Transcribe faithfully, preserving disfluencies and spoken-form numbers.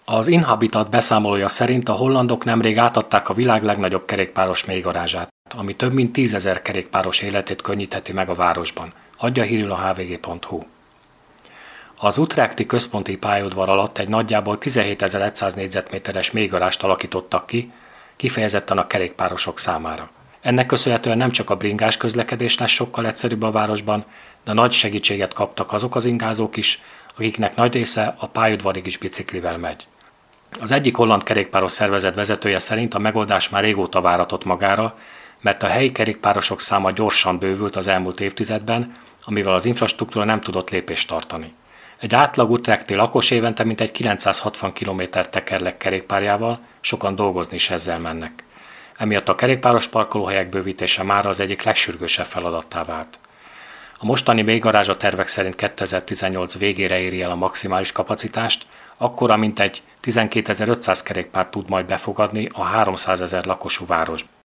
Az Inhabitat beszámolója szerint a hollandok nemrég átadták a világ legnagyobb kerékpáros mélygarázsát, ami több mint tízezer kerékpáros életét könnyítheti meg a városban. Adja hírül a há vé gé pont hú. Az utrechti központi pályaudvar alatt egy nagyjából tizenhétezer-száz négyzetméteres mélygarást alakítottak ki, kifejezetten a kerékpárosok számára. Ennek köszönhetően nem csak a bringás közlekedés lesz sokkal egyszerűbb a városban, de nagy segítséget kaptak azok az ingázók is, akiknek nagy része a pályaudvarig is biciklivel megy. Az egyik holland kerékpáros szervezet vezetője szerint a megoldás már régóta váratott magára, mert a helyi kerékpárosok száma gyorsan bővült az elmúlt évtizedben, amivel az infrastruktúra nem tudott lépést tartani. Egy átlag utrechti lakos évente mintegy kilencszázhatvan kilométer tekerlek kerékpárjával, sokan dolgozni is ezzel mennek. Emiatt a kerékpáros parkolóhelyek bővítése mára az egyik legsürgősebb feladattá vált. A mostani mélygarázs a tervek szerint kétezer-tizennyolc végére éri el a maximális kapacitást, akkora mintegy tizenkétezer-ötszáz kerékpárt tud majd befogadni a háromszázezer lakosú városban.